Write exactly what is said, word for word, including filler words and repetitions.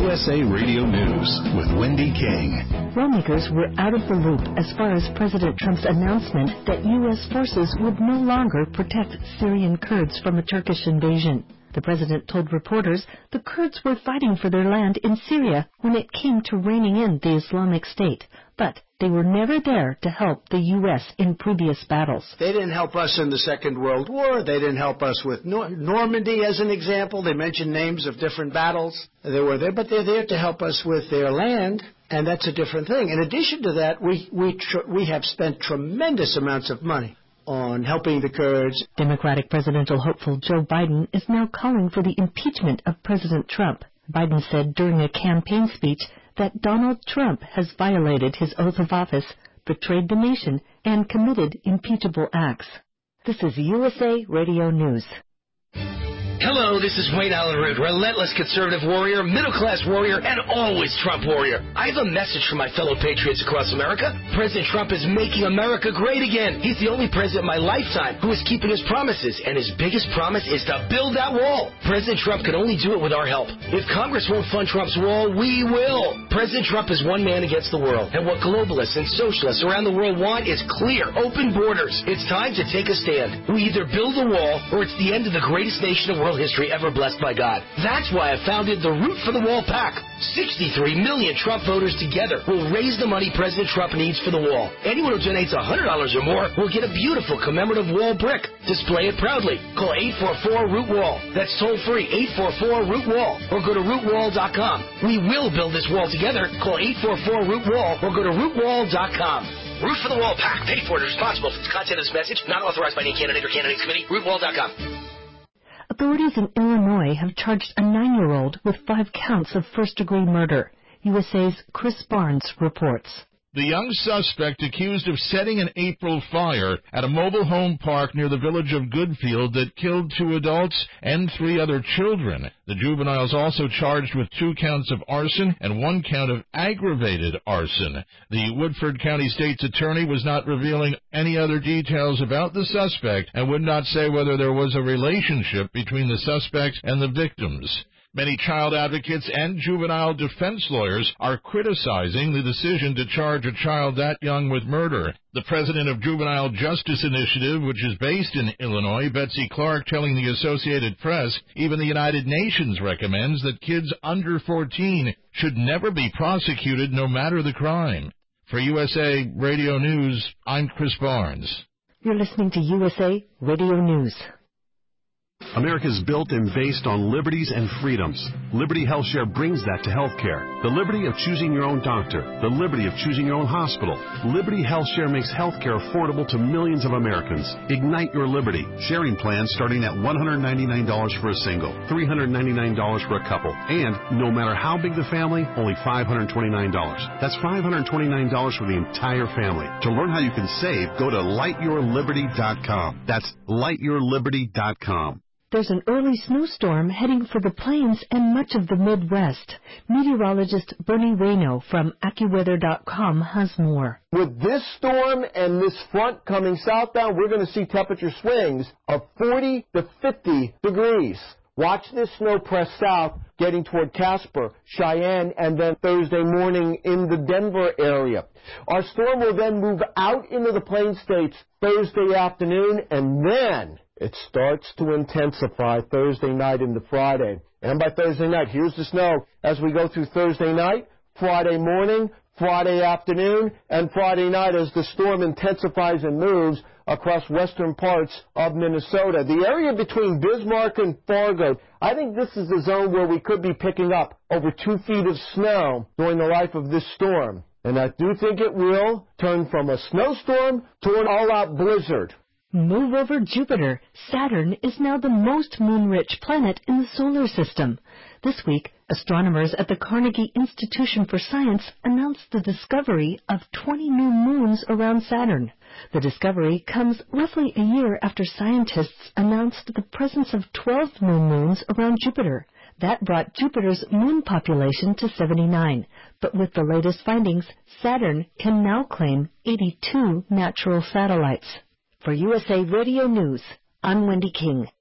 U S A Radio News with Wendy King. Lawmakers were out of the loop as far as President Trump's announcement that U S forces would no longer protect Syrian Kurds from a Turkish invasion. The president told reporters the Kurds were fighting for their land in Syria when it came to reining in the Islamic State, but they were never there to help the U S in previous battles. They didn't help us in the Second World War. They didn't help us with Nor- Normandy, as an example. They mentioned names of different battles. They were there, but they're there to help us with their land, and that's a different thing. In addition to that, we we tr- we have spent tremendous amounts of money on helping the Kurds. Democratic presidential hopeful Joe Biden is now calling for the impeachment of President Trump. Biden said during a campaign speech that Donald Trump has violated his oath of office, betrayed the nation, and committed impeachable acts. This is U S A Radio News. Hello, this is Wayne Allen Root, relentless conservative warrior, middle-class warrior, and always Trump warrior. I have a message for my fellow patriots across America. President Trump is making America great again. He's the only president in my lifetime who is keeping his promises, and his biggest promise is to build that wall. President Trump can only do it with our help. If Congress won't fund Trump's wall, we will. President Trump is one man against the world, and what globalists and socialists around the world want is clear, open borders. It's time to take a stand. We either build a wall, or it's the end of the greatest nation of world history ever blessed by God. That's why I founded the Root for the Wall PAC. sixty-three million Trump voters together will raise the money President Trump needs for the wall. Anyone who donates one hundred dollars or more will get a beautiful commemorative wall brick. Display it proudly. Call eight four four root wall. That's toll free, eight four four root wall. Or go to root wall dot com. We will build this wall together. Call eight four four root wall or go to root wall dot com. Root for the Wall PAC. Paid for and responsible for the content of this message. Not authorized by any candidate or candidates committee. root wall dot com. Authorities in Illinois have charged a nine-year-old with five counts of first-degree murder. U S A's Chris Barnes reports. The young suspect accused of setting an April fire at a mobile home park near the village of Goodfield that killed two adults and three other children. The juvenile is also charged with two counts of arson and one count of aggravated arson. The Woodford County State's attorney was not revealing any other details about the suspect and would not say whether there was a relationship between the suspect and the victims. Many child advocates and juvenile defense lawyers are criticizing the decision to charge a child that young with murder. The president of Juvenile Justice Initiative, which is based in Illinois, Betsy Clark, telling the Associated Press, even the United Nations recommends that kids under fourteen should never be prosecuted no matter the crime. For U S A Radio News, I'm Chris Barnes. You're listening to U S A Radio News. America is built and based on liberties and freedoms. Liberty HealthShare brings that to healthcare. The liberty of choosing your own doctor. The liberty of choosing your own hospital. Liberty HealthShare makes healthcare affordable to millions of Americans. Ignite your liberty. Sharing plans starting at one hundred ninety-nine dollars for a single, three hundred ninety-nine dollars for a couple, and no matter how big the family, only five hundred twenty-nine dollars. That's five hundred twenty-nine dollars for the entire family. To learn how you can save, go to light your liberty dot com. That's light your liberty dot com. There's an early snowstorm heading for the plains and much of the Midwest. Meteorologist Bernie Rayno from AccuWeather dot com has more. With this storm and this front coming southbound, we're going to see temperature swings of forty to fifty degrees. Watch this snow press south, getting toward Casper, Cheyenne, and then Thursday morning in the Denver area. Our storm will then move out into the Plain States Thursday afternoon, and then it starts to intensify Thursday night into Friday. And by Thursday night, here's the snow as we go through Thursday night, Friday morning, Friday afternoon, and Friday night as the storm intensifies and moves across western parts of Minnesota. The area between Bismarck and Fargo, I think this is the zone where we could be picking up over two feet of snow during the life of this storm. And I do think it will turn from a snowstorm to an all-out blizzard. Move over Jupiter. Saturn is now the most moon-rich planet in the solar system. This week, astronomers at the Carnegie Institution for Science announced the discovery of twenty new moons around Saturn. The discovery comes roughly a year after scientists announced the presence of twelve new moons around Jupiter. That brought Jupiter's moon population to seventy-nine. But with the latest findings, Saturn can now claim eighty-two natural satellites. For U S A Radio News, I'm Wendy King.